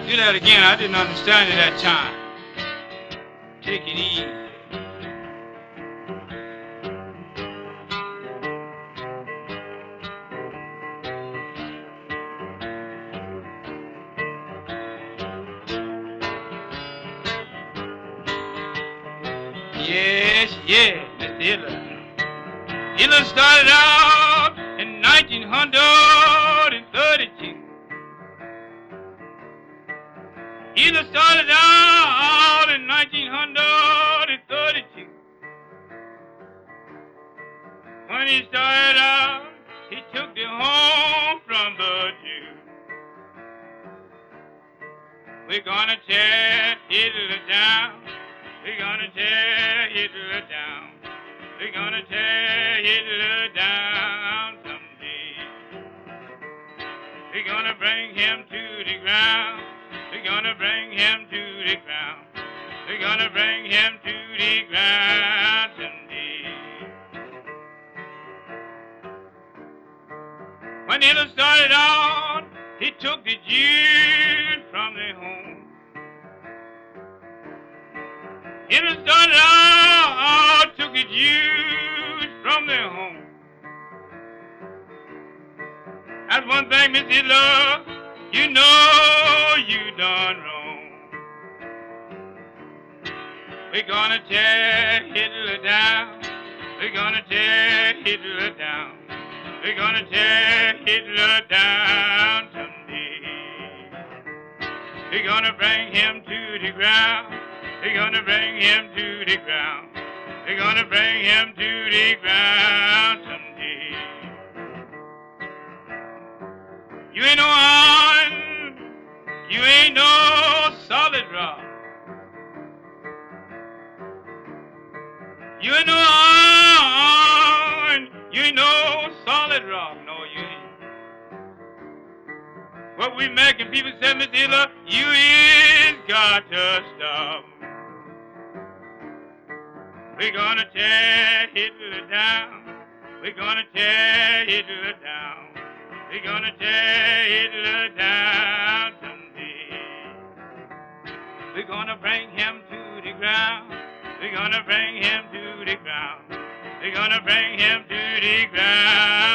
Do that again. I didn't understand it that time. Take it easy. Yes, yes, Mr. Hitler. Hitler started out in 1932. Hitler started out in 1932. When he started out, he took the home from the Jews. We're gonna tear Hitler down. We're gonna tear Hitler down. We're gonna tear Hitler down someday. We're gonna bring him to the ground. We're gonna bring him to the ground. We're gonna bring him to the ground someday. When Hitler started out, he took the Jews from their home. Hitler started out, took the Jews from their home. That's one thing, Miss Hitler, you know you done wrong. We're gonna tear Hitler down. We're gonna tear Hitler down. We're gonna tear Hitler down someday. We're gonna bring him to the ground. We're gonna bring him to the ground. We're gonna bring him to the ground someday. You ain't no iron. You ain't no solid rock. You ain't no iron. You ain't no solid rock. No, you ain't. What we making people say, Miss Hitler, you is got to stop. We're gonna tear Hitler down. We're gonna tear Hitler down. We're gonna tear Hitler down someday. We're gonna bring him to the ground. We're gonna bring him to the ground. We're gonna bring him to the ground.